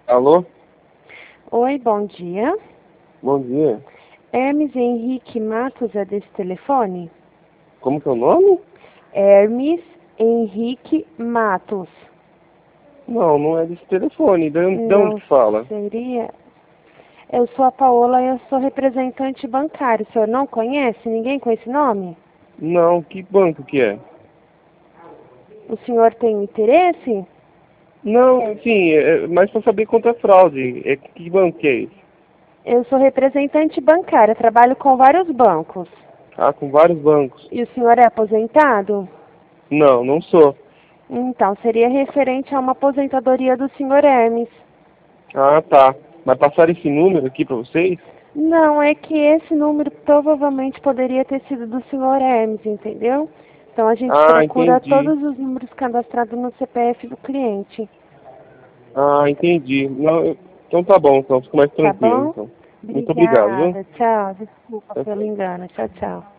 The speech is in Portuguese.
Alô? Oi, bom dia. Bom dia. Hermes Henrique Matos é desse telefone? Como que é o nome? Hermes Henrique Matos. Não, não é desse telefone. De onde Não que fala? seria? Eu sou a Paola e eu sou representante bancário. O senhor não conhece ninguém com esse nome? Não, que banco que é? O senhor tem interesse? Não, sim, mas para saber quanto é fraude. Que banco que é esse? Eu sou representante bancária, trabalho com vários bancos. Ah, com vários bancos. E o senhor é aposentado? Não, não sou. Então, seria referente a uma aposentadoria do senhor Hermes. Ah, tá. Mas passaram esse número aqui para vocês? Não, é que esse número provavelmente poderia ter sido do senhor Hermes, entendeu? Então a gente Ah, procura entendi. todos os números cadastrados no CPF do cliente. Ah, entendi. Não, então tá bom, então fico mais Tá tranquilo, bom? então. Muito obrigado, viu? Obrigada. Tchau. Desculpa pelo engano. Tchau, tchau.